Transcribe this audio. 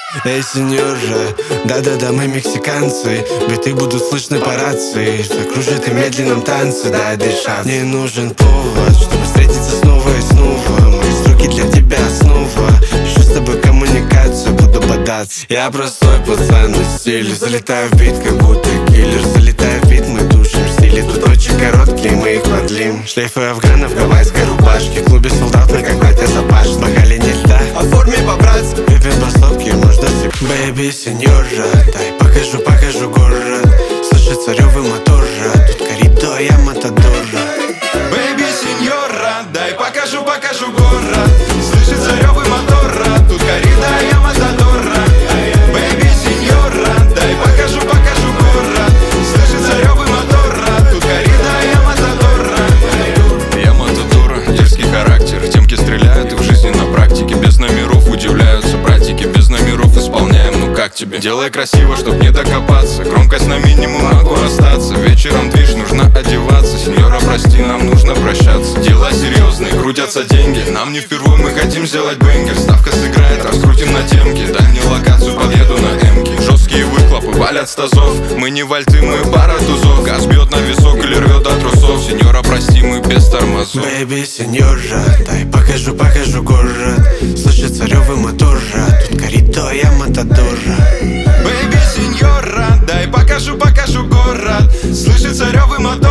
Эй, сеньора, да-да-да, мы мексиканцы. Биты будут слышны по рации. Закружит и медленном танце, дай дышать. Мне нужен повод, чтобы встретиться снова и снова. Мои строки для тебя основа. Ищу с тобой коммуникацию, буду бодаться. Я простой пацан на стиле. Залетаю в бит, как будто киллер. Залетаю в бит, мы душим в стиле. Тут очень короткие, мы их продлим. Шлейфы афганов, гавайской рубашки. В клубе солдат мы как братья Сапаш. В бокале не льда, а в форме по-братски. Выпьем по стопке, можно себе. Бэйби, сеньора, дай покажу город. Слышится рёвы мотора. Тут коридор, я матадора. Бэйби, сеньора, дай покажу город. Слышится рёвы мотора. Тут коридор, я матадора. Бэйби, сеньора, дай покажу город. Слышится рёвы мотора. Тут коридор, я матадора. Я матадора, дерзкий характер. Темки стреляют и в жизни на практике. Без номеров удивляются братики. Без номеров исполняем, ну как тебе? Делай красиво, чтоб не докопаться. Громкость на минимум, могу расстаться. Вечером движ, нужно одеваться. Сеньора, прости, нам нужно прощаться. Дела серьезные, крутятся деньги. Нам не впервые, мы хотим сделать бенгер. Ставка сыграет, раскрутим на темке. Дай мне локацию, подъеду на эмке. Жесткие выхлопы, валят с тазов. Мы не вальты, мы пара тузов. Газ бьет на висок или рвет до трусов. Сеньора, прости, мы без тормозов. Бэйби, сеньора, дай покажу город. Слышится рёвы мотора. Тут коридор, я матадора. Бэйби, сеньора, дай покажу город. Слышится рёвы мотора.